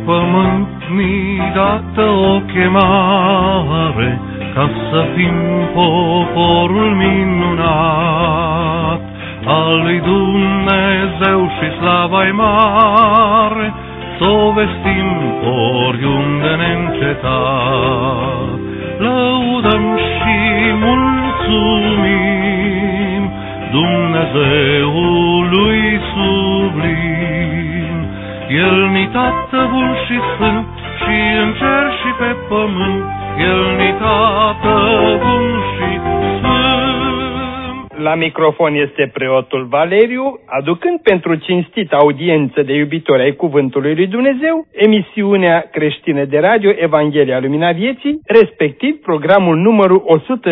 pământ mi-i dată o chemare, ca să fim poporul minunat al lui Dumnezeu și slava-i mare, s-o vestim oriunde neîncetat. Lăudăm și mulțumim Dumnezeului sublim. El ni Tată bun și sfânt, și în cer și pe pământ, El ni Tată bun și sfânt. La microfon este preotul Valeriu, aducând pentru cinstită audiență de iubitori ai Cuvântului lui Dumnezeu, emisiunea creștină de radio Evanghelia Lumina Vieții, respectiv programul numărul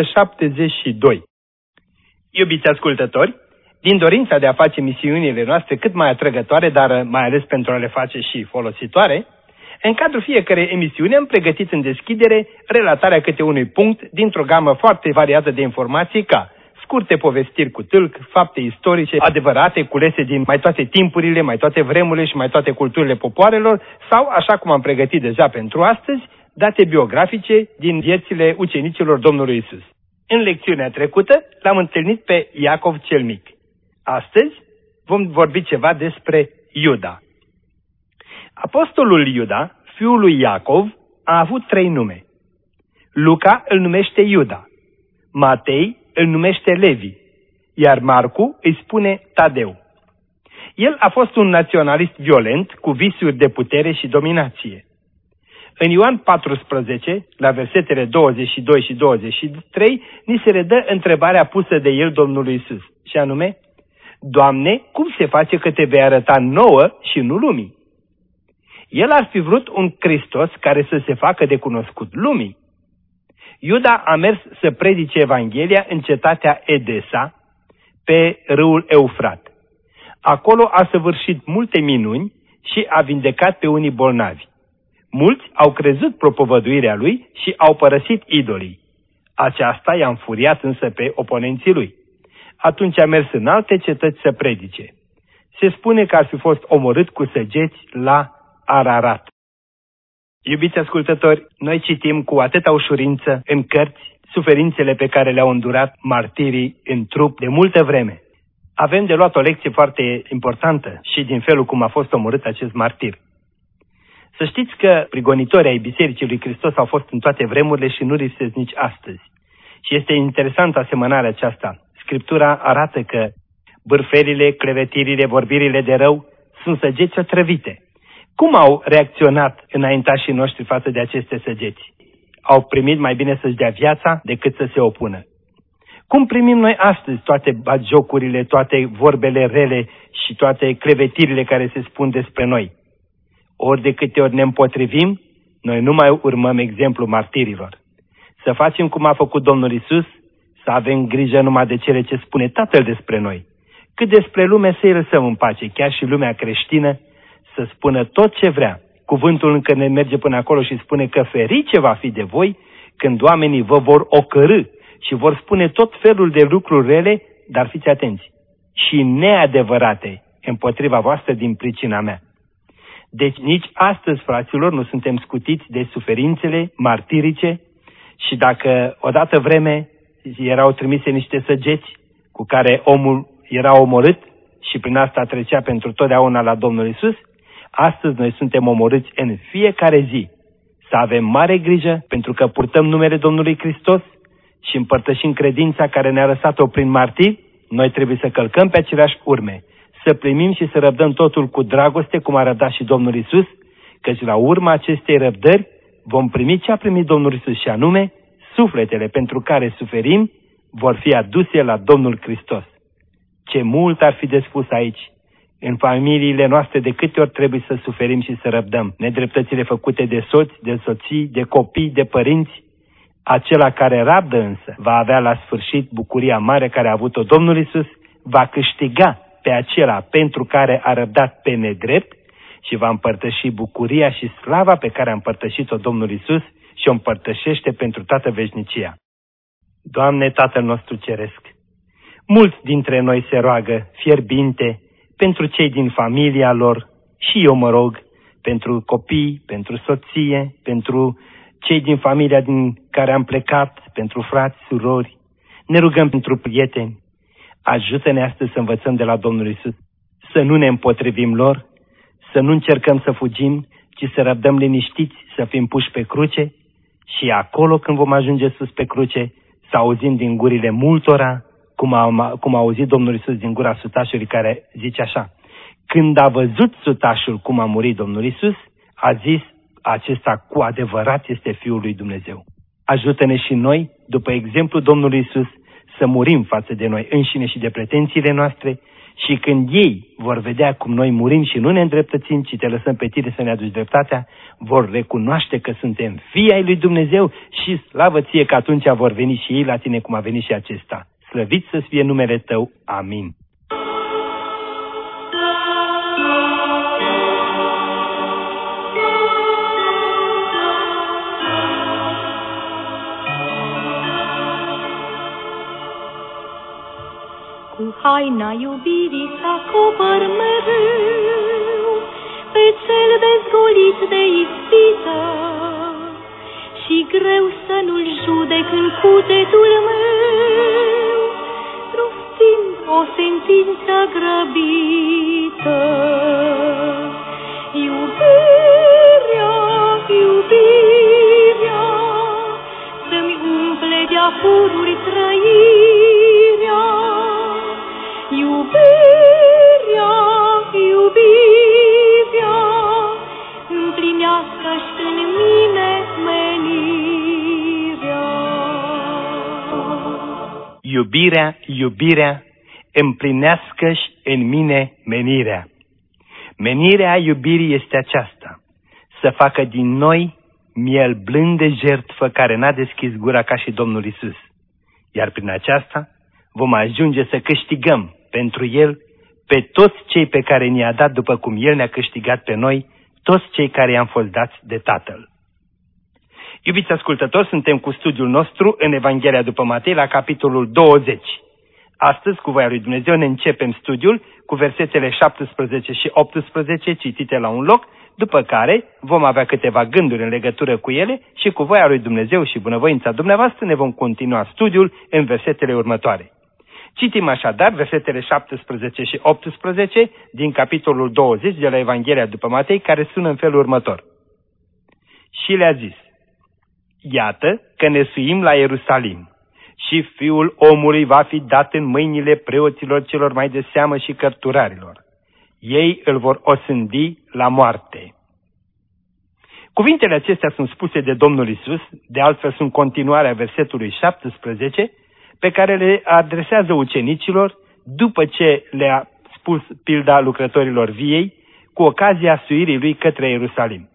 172. Iubiți ascultători, din dorința de a face misiunile noastre cât mai atrăgătoare, dar mai ales pentru a le face și folositoare, în cadrul fiecărei emisiuni am pregătit în deschidere relatarea câte unui punct dintr-o gamă foarte variată de informații ca scurte povestiri cu tâlc, fapte istorice adevărate, culese din mai toate timpurile, mai toate vremurile și mai toate culturile popoarelor, sau, așa cum am pregătit deja pentru astăzi, date biografice din viețile ucenicilor Domnului Isus. În lecțiunea trecută l-am întâlnit pe Iacov cel Mic. Astăzi vom vorbi ceva despre Iuda. Apostolul Iuda, fiul lui Iacov, a avut 3 nume. Luca îl numește Iuda, Matei îl numește Levi, iar Marcu îi spune Tadeu. El a fost un naționalist violent, cu visuri de putere și dominație. În Ioan 14, la versetele 22 și 23, ni se redă întrebarea pusă de el Domnului Isus, și anume: Doamne, cum se face că te vei arăta nouă și nu lumii? El ar fi vrut un Hristos care să se facă de cunoscut lumii. Iuda a mers să predice Evanghelia în cetatea Edesa, pe râul Eufrat. Acolo a săvârșit multe minuni și a vindecat pe unii bolnavi. Mulți au crezut propovăduirea lui și au părăsit idolii. Aceasta i-a înfuriat însă pe oponenții lui. Atunci a mers în alte cetăți să predice. Se spune că ar fi fost omorât cu săgeți la Ararat. Iubiți ascultători, noi citim cu atâta ușurință în cărți suferințele pe care le-au îndurat martirii în trup de multă vreme. Avem de luat o lecție foarte importantă și din felul cum a fost omorât acest martir. Să știți că prigonitorii ai Bisericii lui Hristos au fost în toate vremurile și nu lipsesc nici astăzi. Și este interesantă asemănarea aceasta. Scriptura arată că bârfelile, clevetirile, vorbirile de rău sunt săgeți otrăvite. Cum au reacționat înaintașii noștri față de aceste săgeți? Au primit mai bine să-și dea viața decât să se opună. Cum primim noi astăzi toate batjocurile, toate vorbele rele și toate clevetirile care se spun despre noi? Ori de câte ori ne împotrivim, noi nu mai urmăm exemplul martirilor. Să facem cum a făcut Domnul Isus, să avem grijă numai de cele ce spune Tatăl despre noi. Cât despre lume să-i lăsăm în pace, chiar și lumea creștină, să spună tot ce vrea. Cuvântul încă ne merge până acolo și spune că ferice va fi de voi când oamenii vă vor ocărî și vor spune tot felul de lucruri rele, dar fiți atenți, și neadevărate împotriva voastră din pricina mea. Deci nici astăzi, fraților, nu suntem scutiți de suferințele martirice și dacă odată vreme erau trimise niște săgeți cu care omul era omorât și prin asta trecea pentru totdeauna la Domnul Isus, astăzi noi suntem omorâți în fiecare zi. Să avem mare grijă pentru că purtăm numele Domnului Hristos și împărtășim credința care ne-a lăsat-o prin martiri, noi trebuie să călcăm pe aceleași urme, să primim și să răbdăm totul cu dragoste, cum a răbdat și Domnul Isus, căci la urma acestei răbdări vom primi ce a primit Domnul Isus, și anume sufletele pentru care suferim vor fi aduse la Domnul Hristos. Ce mult ar fi de spus aici! În familiile noastre de câte ori trebuie să suferim și să răbdăm nedreptățile făcute de soți, de soții, de copii, de părinți. Acela care rabdă însă va avea la sfârșit bucuria mare care a avut-o Domnul Isus, va câștiga pe acela pentru care a răbdat pe nedrept și va împărtăși bucuria și slava pe care a împărtășit-o Domnul Isus și o împărtășește pentru toată veșnicia. Doamne, Tatăl nostru Ceresc, mulți dintre noi se roagă fierbinte pentru cei din familia lor și eu mă rog pentru copii, pentru soție, pentru cei din familia din care am plecat, pentru frați, surori. Ne rugăm pentru prieteni. Ajută-ne astăzi să învățăm de la Domnul Iisus, să nu ne împotrivim lor, să nu încercăm să fugim, ci să răbdăm liniștiți, să fim puși pe cruce și acolo când vom ajunge sus pe cruce, să auzim din gurile multora, cum a auzit Domnul Iisus din gura sutașului care zice așa: când a văzut sutașul cum a murit Domnul Iisus, a zis, acesta cu adevărat este Fiul lui Dumnezeu. Ajută-ne și noi, după exemplu Domnului Iisus, să murim față de noi înșine și de pretențiile noastre și când ei vor vedea cum noi murim și nu ne îndreptățim, ci te lăsăm pe tine să ne aduci dreptatea, vor recunoaște că suntem fii ai lui Dumnezeu și slavă ție că atunci vor veni și ei la tine cum a venit și acesta. Slăvit să fie numele tău. Amin. Cu haina iubirii s-acopăr mereu pe cel dezgolit de ispită și greu să nu-l judec în cugetul meu, rostind o sentință grăbită. Iubirea, iubirea, să-mi umple de-a pururi trăirea. Iubirea, iubirea, împlinească-și în mine menirea. Iubirea, iubirea, împlinească-și în mine menirea. Menirea iubirii este aceasta: să facă din noi miel blând de jertfă care n-a deschis gura ca și Domnul Iisus. Iar prin aceasta vom ajunge să câștigăm pentru El pe toți cei pe care ni-a dat după cum El ne-a câștigat pe noi, toți cei care i-am fost dați de Tatăl. Iubiți ascultători, suntem cu studiul nostru în Evanghelia după Matei la capitolul 20. Astăzi, cu voia lui Dumnezeu, ne începem studiul cu versetele 17 și 18 citite la un loc, după care vom avea câteva gânduri în legătură cu ele și cu voia lui Dumnezeu și bunăvoința dumneavoastră ne vom continua studiul în versetele următoare. Citim așadar versetele 17 și 18 din capitolul 20 de la Evanghelia după Matei, care sună în felul următor. Și le-a zis: iată că ne suim la Ierusalim și Fiul omului va fi dat în mâinile preoților celor mai de seamă și cărturarilor. Ei îl vor osândi la moarte. Cuvintele acestea sunt spuse de Domnul Iisus, de altfel sunt continuarea versetului 17, pe care le adresează ucenicilor după ce le-a spus pilda lucrătorilor viei, cu ocazia suirii lui către Ierusalim.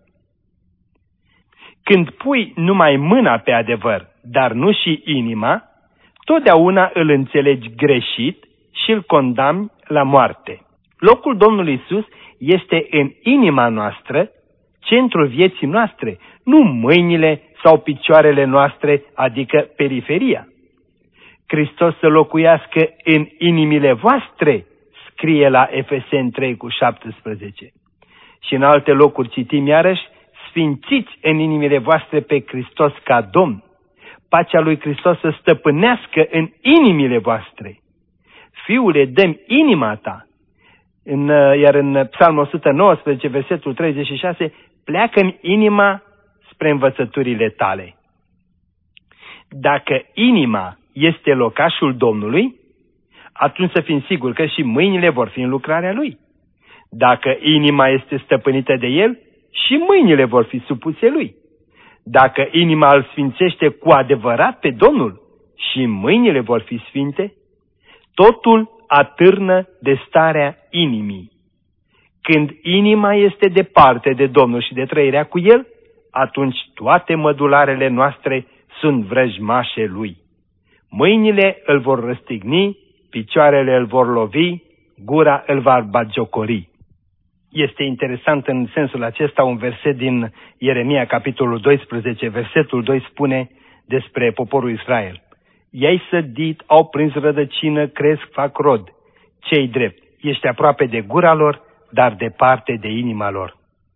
Când pui numai mâna pe adevăr, dar nu și inima, totdeauna îl înțelegi greșit și îl condamni la moarte. Locul Domnului Iisus este în inima noastră, centrul vieții noastre, nu mâinile sau picioarele noastre, adică periferia. Hristos să locuiască în inimile voastre, scrie la Efeseni 3:17. Și în alte locuri citim iarăși: sfințiți în inimile voastre pe Hristos ca Domn. Pacea lui Hristos să stăpânească în inimile voastre. Fiule, dă-mi inima ta. Iar în Psalmul 119, versetul 36, pleacă-mi inima spre învățăturile tale. Dacă inima este locașul Domnului, atunci să fim siguri că și mâinile vor fi în lucrarea Lui. Dacă inima este stăpânită de El, și mâinile vor fi supuse Lui. Dacă inima îl sfințește cu adevărat pe Domnul, și mâinile vor fi sfinte. Totul atârnă de starea inimii. Când inima este departe de Domnul și de trăirea cu El, atunci toate mădularele noastre sunt vrăjmașe Lui. Mâinile îl vor răstigni, picioarele îl vor lovi, gura îl va batjocori. Este interesant în sensul acesta un verset din Ieremia, capitolul 12, versetul 2 spune despre poporul Israel: i-ai sădit, au prins rădăcină, cresc, fac rod. Cei drept, ești aproape de gura lor, dar departe de inima lor.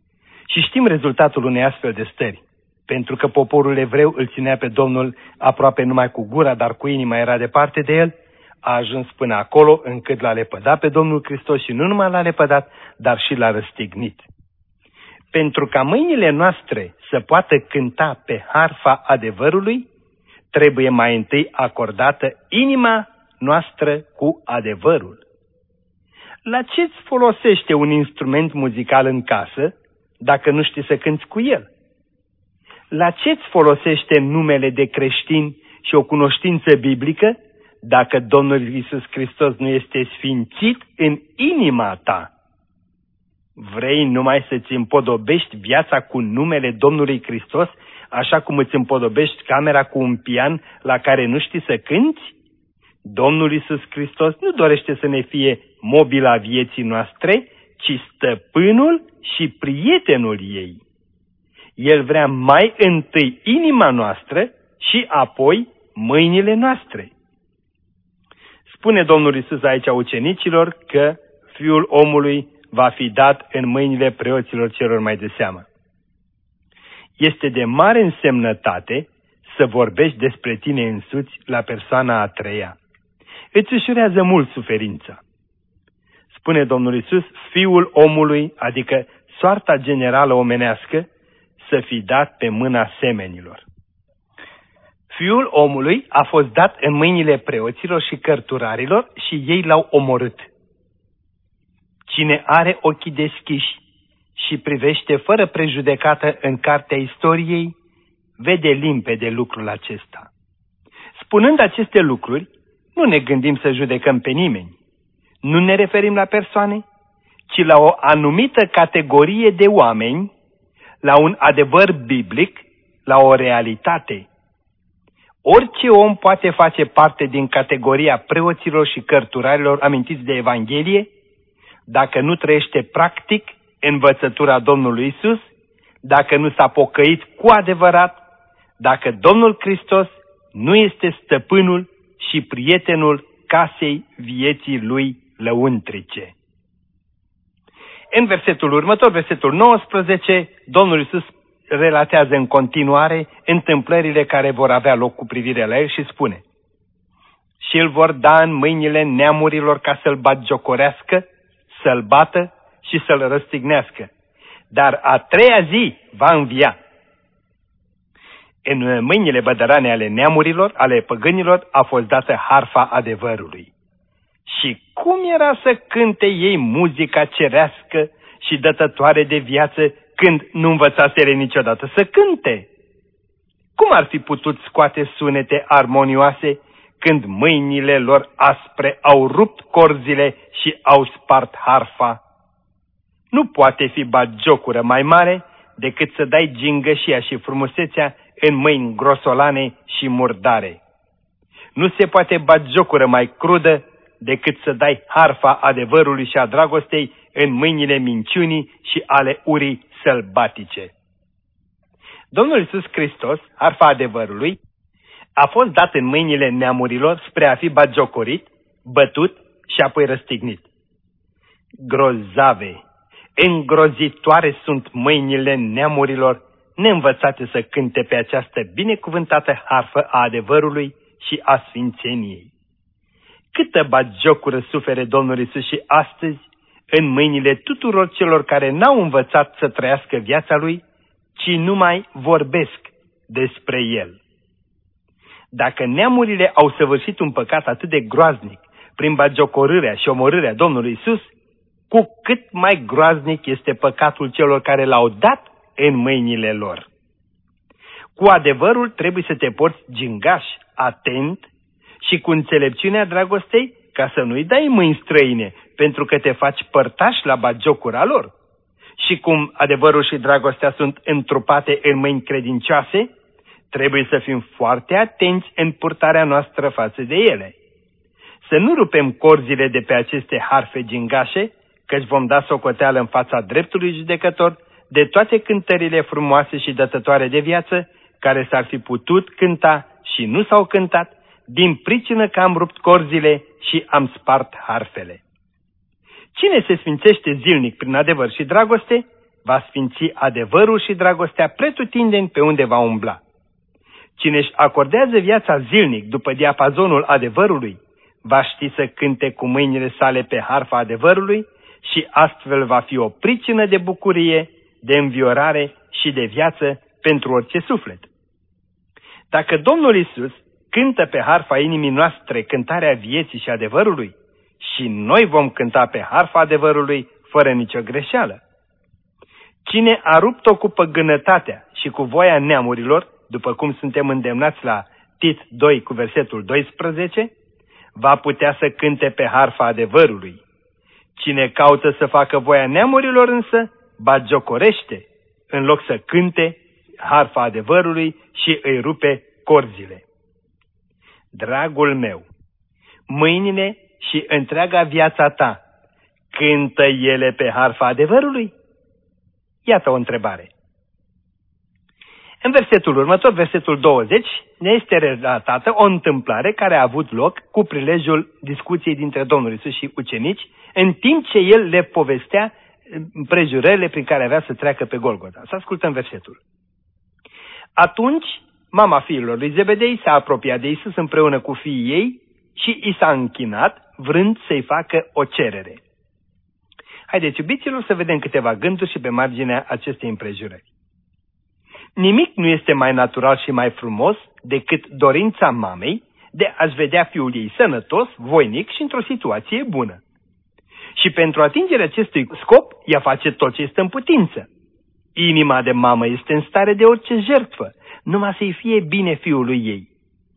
Și știm rezultatul unei astfel de stări, pentru că poporul evreu îl ținea pe Domnul aproape numai cu gura, dar cu inima era departe de el, a ajuns până acolo încât l-a lepădat pe Domnul Hristos și nu numai l-a lepădat, dar și l-a răstignit. Pentru ca mâinile noastre să poată cânta pe harfa adevărului, trebuie mai întâi acordată inima noastră cu adevărul. La ce-ți folosește un instrument muzical în casă dacă nu știi să cânți cu el? La ce-ți folosește numele de creștin și o cunoștință biblică dacă Domnul Iisus Hristos nu este sfințit în inima ta? Vrei numai să-ți împodobești viața cu numele Domnului Hristos, așa cum îți împodobești camera cu un pian la care nu știi să cânți? Domnul Iisus Hristos nu dorește să ne fie mobila vieții noastre, ci stăpânul și prietenul ei. El vrea mai întâi inima noastră și apoi mâinile noastre. Spune Domnul Iisus aici ucenicilor că Fiul omului va fi dat în mâinile preoților celor mai de seamă. Este de mare însemnătate să vorbești despre tine însuți la persoana a treia. Îți ușurează mult suferința. Spune Domnul Iisus, Fiul omului, adică soarta generală omenească, să fi dat pe mâna semenilor. Fiul omului a fost dat în mâinile preoților și cărturarilor și ei l-au omorât. Cine are ochii deschiși și privește fără prejudecată în cartea istoriei, vede limpede lucrul acesta. Spunând aceste lucruri, nu ne gândim să judecăm pe nimeni. Nu ne referim la persoane, ci la o anumită categorie de oameni, la un adevăr biblic, la o realitate. Orice om poate face parte din categoria preoților și cărturarilor amintiți de Evanghelie, dacă nu trăiește practic învățătura Domnului Iisus, dacă nu s-a pocăit cu adevărat, dacă Domnul Hristos nu este stăpânul și prietenul casei vieții lui lăuntrice. În versetul următor, versetul 19, Domnul Iisus relatează în continuare întâmplările care vor avea loc cu privire la el și spune: și îl vor da în mâinile neamurilor ca să-l batjocorească, să-l bată și să-l răstignească. Dar a treia zi va învia. În mâinile bădărane ale neamurilor, ale păgânilor, a fost dată harfa adevărului. Și cum era să cânte ei muzica cerească și dătătoare de viață când nu învățaseră niciodată să cânte? Cum ar fi putut scoate sunete armonioase când mâinile lor aspre au rupt corzile și au spart harfa? Nu poate fi batjocură mai mare decât să dai gingășia și frumusețea în mâini grosolane și murdare. Nu se poate batjocură mai crudă decât să dai harfa adevărului și a dragostei în mâinile minciunii și ale urii sălbatice. Domnul Iisus Hristos, harfa adevărului, a fost dat în mâinile neamurilor spre a fi batjocorit, bătut și apoi răstignit. Grozave, îngrozitoare sunt mâinile neamurilor neînvățate să cânte pe această binecuvântată harfă a adevărului și a sfințeniei. Câtă batjocură sufere Domnul Iisus și astăzi în mâinile tuturor celor care n-au învățat să trăiască viața Lui, ci numai vorbesc despre El. Dacă neamurile au săvârșit un păcat atât de groaznic prin batjocorârea și omorârea Domnului Iisus, cu cât mai groaznic este păcatul celor care l-au dat în mâinile lor. Cu adevărul trebuie să te porți gingaș, atent și cu înțelepciunea dragostei, ca să nu-i dai mâini străine, pentru că te faci părtaș la batjocura lor. Și cum adevărul și dragostea sunt întrupate în mâini credincioase, trebuie să fim foarte atenți în purtarea noastră față de ele. Să nu rupem corzile de pe aceste harfe gingașe, căci vom da socoteală în fața dreptului judecător de toate cântările frumoase și dătătoare de viață, care s-ar fi putut cânta și nu s-au cântat, din pricină că am rupt corzile și am spart harfele. Cine se sfințește zilnic prin adevăr și dragoste, va sfinți adevărul și dragostea pretutindeni pe unde va umbla. Cine își acordează viața zilnic după diapazonul adevărului, va ști să cânte cu mâinile sale pe harfa adevărului și astfel va fi o pricină de bucurie, de înviorare și de viață pentru orice suflet. Dacă Domnul Iisus cântă pe harfa inimii noastre cântarea vieții și adevărului, și noi vom cânta pe harfa adevărului fără nicio greșeală. Cine a rupt-o cu păgânătatea și cu voia neamurilor, după cum suntem îndemnați la Tit 2 cu versetul 12, va putea să cânte pe harfa adevărului. Cine caută să facă voia neamurilor însă, bagiocorește, în loc să cânte harfa adevărului și îi rupe corzile. Dragul meu, mâinile și întreaga viața ta, cântă ele pe harfa adevărului? Iată o întrebare. În versetul următor, versetul 20, ne este relatată o întâmplare care a avut loc cu prilejul discuției dintre Domnul Iisus și ucenici, în timp ce el le povestea împrejurările prin care avea să treacă pe Golgota. Să ascultăm versetul. Atunci, mama fiilor lui Zebedei s-a apropiat de Iisus împreună cu fiii ei și i s-a închinat, vrând să-i facă o cerere. Haideți, iubiților, să vedem câteva gânduri și pe marginea acestei împrejurări. Nimic nu este mai natural și mai frumos decât dorința mamei de a-și vedea fiul ei sănătos, voinic și într-o situație bună. Și pentru atingerea acestui scop, ea face tot ce este în putință. Inima de mamă este în stare de orice jertfă, numai să-i fie bine fiului ei.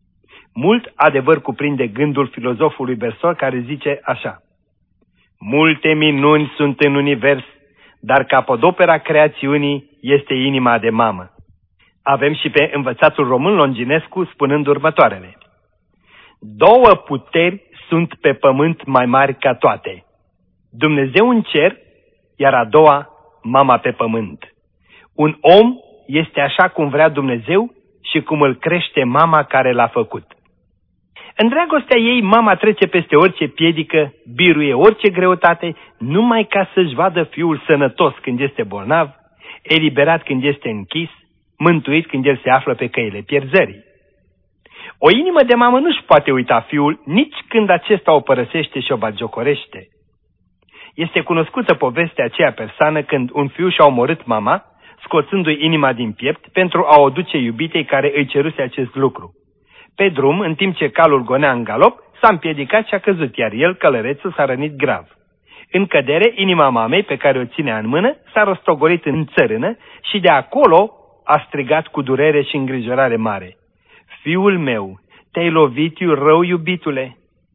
Mult adevăr cuprinde gândul filozofului Bersol care zice așa: multe minuni sunt în univers, dar capodopera creațiunii este inima de mamă. Avem și pe învățatul român Longinescu spunând următoarele: două puteri sunt pe pământ mai mari ca toate. Dumnezeu în cer, iar a doua, mama pe pământ. Un om este așa cum vrea Dumnezeu și cum îl crește mama care l-a făcut. În dragostea ei, mama trece peste orice piedică, biruie orice greutate, numai ca să-și vadă fiul sănătos când este bolnav, eliberat când este închis, mântuit când el se află pe căile pierzării. O inimă de mamă nu-și poate uita fiul nici când acesta o părăsește și o bagiocorește. Este cunoscută povestea aceea persană când un fiu și-a omorât mama, scoțându-i inima din piept pentru a o duce iubitei care îi ceruse acest lucru. Pe drum, în timp ce calul gonea în galop, s-a împiedicat și a căzut, iar el, călărețul, s-a rănit grav. În cădere, inima mamei, pe care o ținea în mână, s-a rostogolit în țărână și de acolo a strigat cu durere și îngrijorare mare: fiul meu, te-ai lovit rău, iubitule?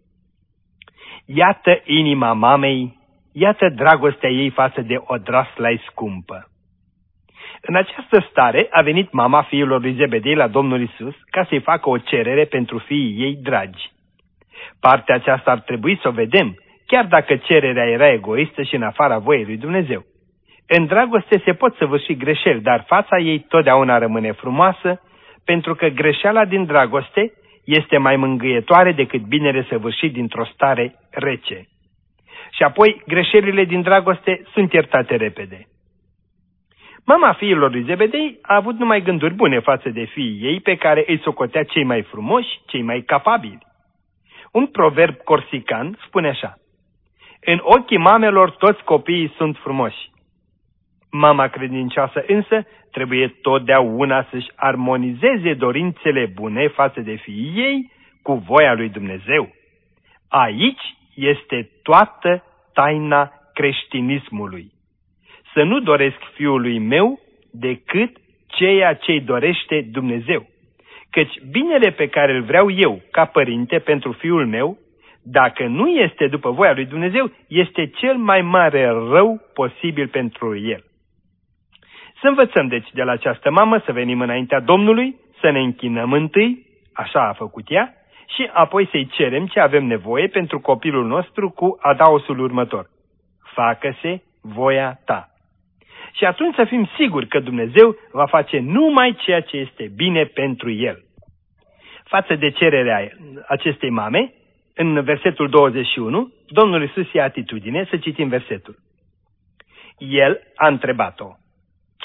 Iată inima mamei, iată dragostea ei față de odrasla-i scumpă. În această stare a venit mama fiilor lui Zebedei la Domnul Iisus ca să-i facă o cerere pentru fiii ei dragi. Partea aceasta ar trebui să o vedem, chiar dacă cererea era egoistă și în afara voiei lui Dumnezeu. În dragoste se pot săvârși greșeli, dar fața ei totdeauna rămâne frumoasă, pentru că greșeala din dragoste este mai mângâietoare decât binele săvârșit dintr-o stare rece. Și apoi, greșelile din dragoste sunt iertate repede. Mama fiilor lui Zebedei a avut numai gânduri bune față de fiii ei, pe care îi socotea cei mai frumoși, cei mai capabili. Un proverb corsican spune așa: în ochii mamelor toți copiii sunt frumoși. Mama credincioasă însă trebuie totdeauna să-și armonizeze dorințele bune față de fiii ei cu voia lui Dumnezeu. Aici este toată taina creștinismului. Să nu doresc fiului meu decât ceea ce-i dorește Dumnezeu. Căci binele pe care îl vreau eu ca părinte pentru fiul meu, dacă nu este după voia lui Dumnezeu, este cel mai mare rău posibil pentru el. Să învățăm deci de la această mamă să venim înaintea Domnului, să ne închinăm întâi, așa a făcut ea, și apoi să-i cerem ce avem nevoie pentru copilul nostru cu adaosul următor: facă-se voia ta. Și atunci să fim siguri că Dumnezeu va face numai ceea ce este bine pentru el. Față de cererea acestei mame, în versetul 21, Domnul Iisus ia atitudine, să citim versetul. El a întrebat-o: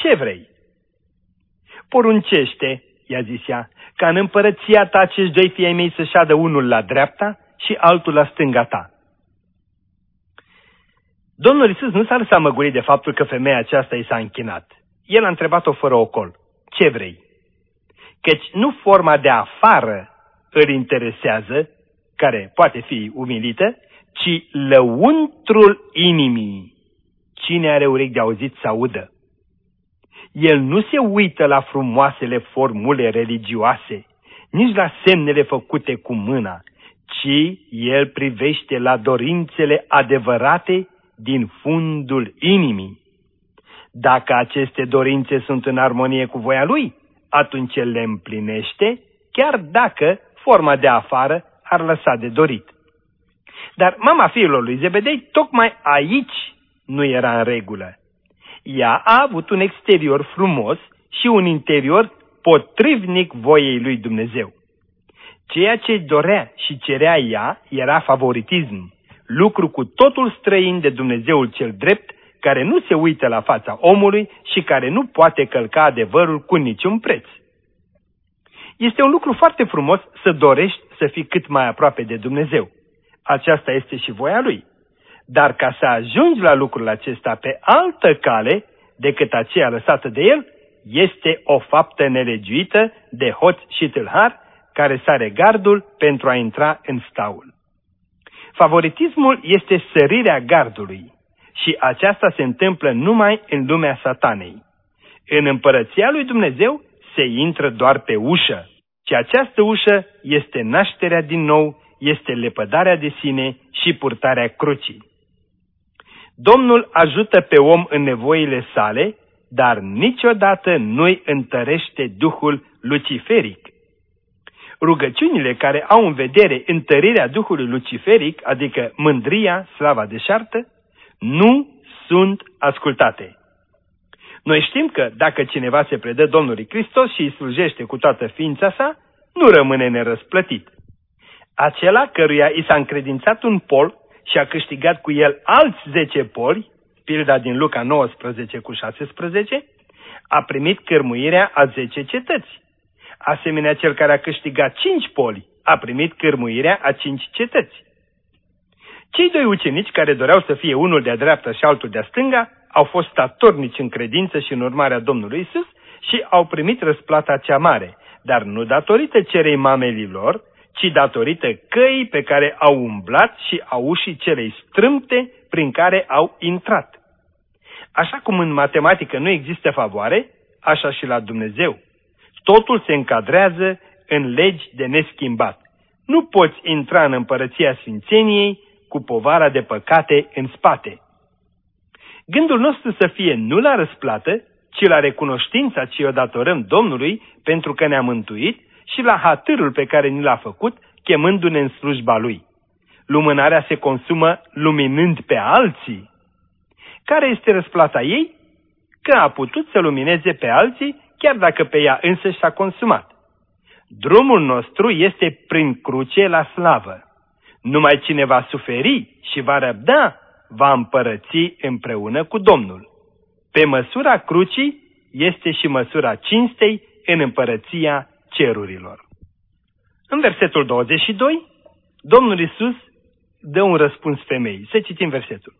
ce vrei?" "Poruncește," i-a zis ea, "ca în împărăția ta acești doi fii ai mei să șadă unul la dreapta și altul la stânga ta." Domnul Iisus nu s-a lăsat măgulit de faptul că femeia aceasta i s-a închinat. El a întrebat-o fără ocol: "Ce vrei?" Căci nu forma de afară îl interesează, care poate fi umilită, ci lăuntrul inimii. Cine are urechi de auzit să audă. El nu se uită la frumoasele formule religioase, nici la semnele făcute cu mâna, ci el privește la dorințele adevărate din fundul inimii. Dacă aceste dorințe sunt în armonie cu voia lui, atunci el le împlinește, chiar dacă forma de afară ar lăsa de dorit. Dar mama fiilor lui Zebedei tocmai aici nu era în regulă. Ea a avut un exterior frumos și un interior potrivnic voiei lui Dumnezeu. Ceea ce dorea și cerea ea era favoritism, lucru cu totul străin de Dumnezeul cel drept, care nu se uită la fața omului și care nu poate călca adevărul cu niciun preț. Este un lucru foarte frumos să dorești să fii cât mai aproape de Dumnezeu. Aceasta este și voia Lui. Dar ca să ajungi la lucrul acesta pe altă cale decât aceea lăsată de El, este o faptă nelegiuită de hoț și tâlhar care sare gardul pentru a intra în staul. Favoritismul este sărirea gardului și aceasta se întâmplă numai în lumea satanei. În împărăția lui Dumnezeu se intră doar pe ușă și această ușă este nașterea din nou, este lepădarea de sine și purtarea crucii. Domnul ajută pe om în nevoile sale, dar niciodată nu-i întărește duhul luciferic. Rugăciunile care au în vedere întărirea duhului luciferic, adică mândria, slava deșartă, nu sunt ascultate. Noi știm că dacă cineva se predă Domnului Hristos și îi slujește cu toată ființa sa, nu rămâne nerăsplătit. Acela căruia i s-a încredințat un pol și a câștigat cu el alți 10 poli, pilda din Luca 19:16, a primit cârmuirea a 10 cetăți. Asemenea, cel care a câștigat 5 poli a primit cârmuirea a 5 cetăți. Cei doi ucenici care doreau să fie unul de-a dreapta și altul de-a stânga au fost statornici în credință și în urmarea Domnului Isus și au primit răsplata cea mare, dar nu datorită cerei mamelii lor, ci datorită căii pe care au umblat și a ușii celei strâmte prin care au intrat. Așa cum în matematică nu există favoare, așa și la Dumnezeu. Totul se încadrează în legi de neschimbat. Nu poți intra în împărăția sfințeniei cu povara de păcate în spate. Gândul nostru să fie nu la răsplată, ci la recunoștința ce o datorăm Domnului pentru că ne-a mântuit și la hatârul pe care ni l-a făcut, chemându-ne în slujba Lui. Lumânarea se consumă luminând pe alții. Care este răsplata ei? Că a putut să lumineze pe alții, chiar dacă pe ea însă s-a consumat. Drumul nostru este prin cruce la slavă. Numai cine va suferi și va răbda, va împărăți împreună cu Domnul. Pe măsura crucii este și măsura cinstei în împărăția cerurilor. În versetul 22, Domnul Iisus dă un răspuns femeii. Să citim versetul.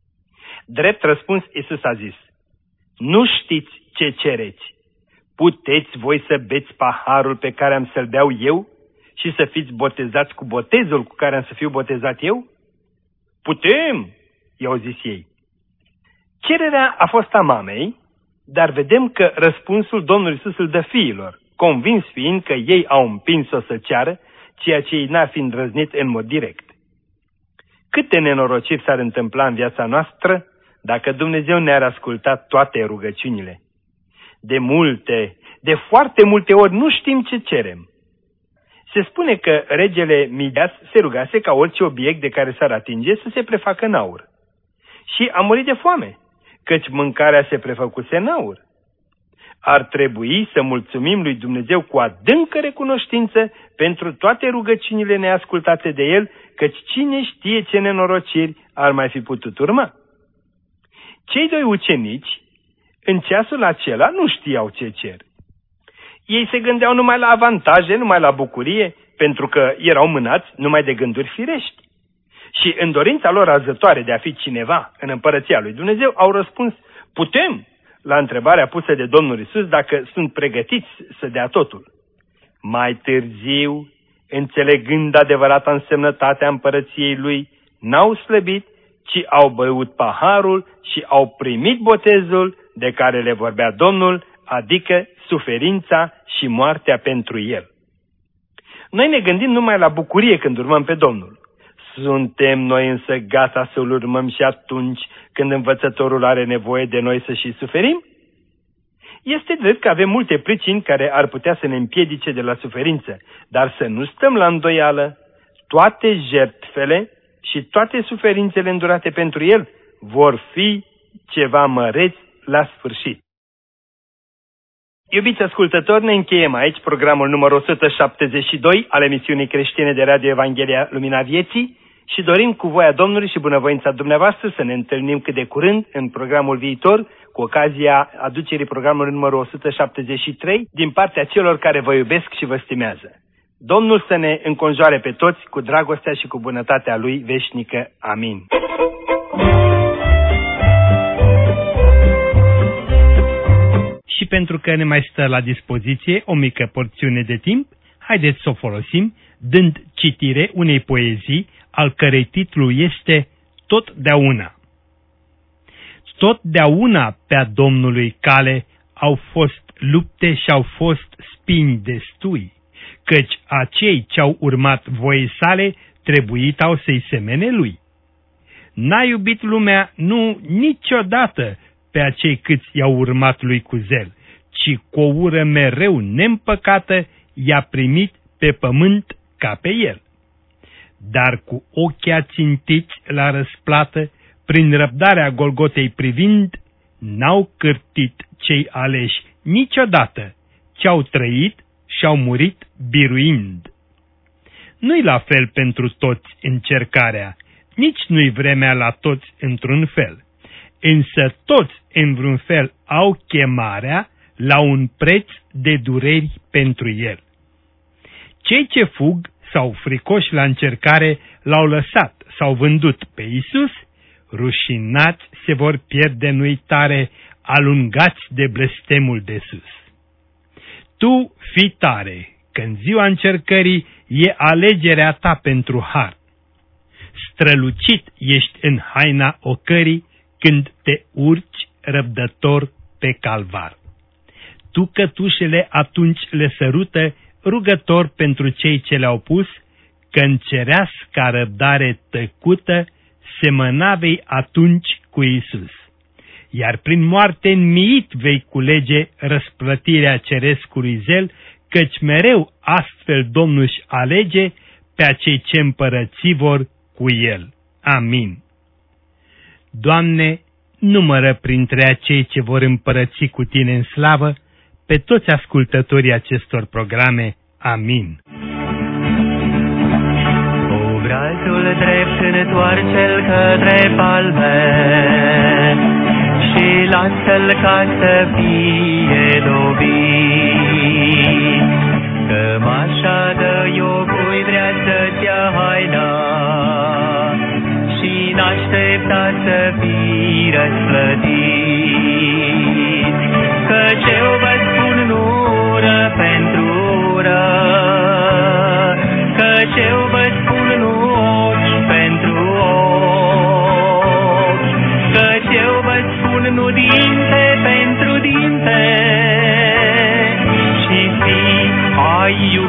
Drept răspuns, Iisus a zis: nu știți ce cereți. Puteți voi să beți paharul pe care am să-l beau eu și să fiți botezați cu botezul cu care am să fiu botezat eu? Putem, i-au zis ei. Cererea a fost a mamei, dar vedem că răspunsul Domnului Iisus îl dă fiilor, convins fiind că ei au împins-o să ceară, ceea ce ei n-ar fi îndrăznit în mod direct. Câte nenorociri s-ar întâmpla în viața noastră dacă Dumnezeu ne-ar asculta toate rugăciunile? De foarte multe ori nu știm ce cerem. Se spune că regele Midas se rugase ca orice obiect de care s-ar atinge să se prefacă în aur. Și a murit de foame, căci mâncarea se prefăcuse în aur. Ar trebui să mulțumim lui Dumnezeu cu adâncă recunoștință pentru toate rugăciunile neascultate de El, căci cine știe ce nenorociri ar mai fi putut urma. Cei doi ucenici În ceasul acela nu știau ce cer. Ei se gândeau numai la avantaje, numai la bucurie, pentru că erau mânați numai de gânduri firești. Și în dorința lor arzătoare de a fi cineva în împărăția lui Dumnezeu, au răspuns, putem, la întrebarea pusă de Domnul Iisus, dacă sunt pregătiți să dea totul. Mai târziu, înțelegând adevărata însemnătatea împărăției lui, n-au slăbit, ci au băut paharul și au primit botezul de care le vorbea Domnul, adică suferința și moartea pentru el. Noi ne gândim numai la bucurie când urmăm pe Domnul. Suntem noi însă gata să-L urmăm și atunci când învățătorul are nevoie de noi să și suferim? Este drept că avem multe pricini care ar putea să ne împiedice de la suferință, dar să nu stăm la îndoială, toate jertfele și toate suferințele îndurate pentru El vor fi ceva măreți la sfârșit. Iubiți ascultători, ne încheiem aici programul numărul 172 al emisiunii creștine de Radio Evanghelia Lumina Vieții și dorim cu voia Domnului și bunăvoința dumneavoastră să ne întâlnim cât de curând în programul viitor cu ocazia aducerii programului numărul 173 din partea celor care vă iubesc și vă stimează. Domnul să ne înconjoare pe toți cu dragostea și cu bunătatea Lui veșnică. Amin. Și pentru că ne mai stă la dispoziție o mică porțiune de timp, haideți să o folosim dând citire unei poezii al cărei titlu este Totdeauna. Totdeauna pe-a Domnului cale au fost lupte și au fost spini destui, căci acei ce-au urmat voii sale trebuitau să-i semene lui. N-a iubit lumea, nu niciodată, pe acei câți i-au urmat lui cu zel, ci cu o ură mereu neîmpăcată i-a primit pe pământ ca pe el. Dar cu ochii ațintiți la răsplată, prin răbdarea Golgotei privind, n-au cârtit cei aleși niciodată, ce-au trăit și-au murit biruind. Nu-i la fel pentru toți încercarea, nici nu-i vremea la toți într-un fel, însă toți în vreun fel au chemarea la un preț de dureri pentru el. Cei ce fug sau fricoși la încercare l-au lăsat sau vândut pe Iisus, rușinați se vor pierde în uitare, alungați de blestemul de sus. Tu fii tare, că în ziua încercării e alegerea ta pentru har. Strălucit ești în haina ocării când te urci răbdător pe calvar. Tu cătușele atunci le sărută, rugător pentru cei ce le-au pus, că în cereasca răbdare tăcută semăna vei atunci cu Iisus. Iar prin moarte înmiit vei culege răsplătirea cerescului zel, căci mereu astfel Domnul își alege pe acei ce împărăți vor cu El. Amin. Doamne, numără printre acei ce vor împărăți cu Tine în slavă pe toți ascultătorii acestor programe. Amin. Obrazul drept întoarce-l către palme și lasă-l ca să fie lovit. Cămașa de iocui vrea să-ți ia haina și n-aștepta să fii răsplătit. Căci eu vă spun nu ură pentru ură, căci eu vă spun nu ochi pentru ochi, căci eu vă spun nu dinte pentru dinte, și fii ai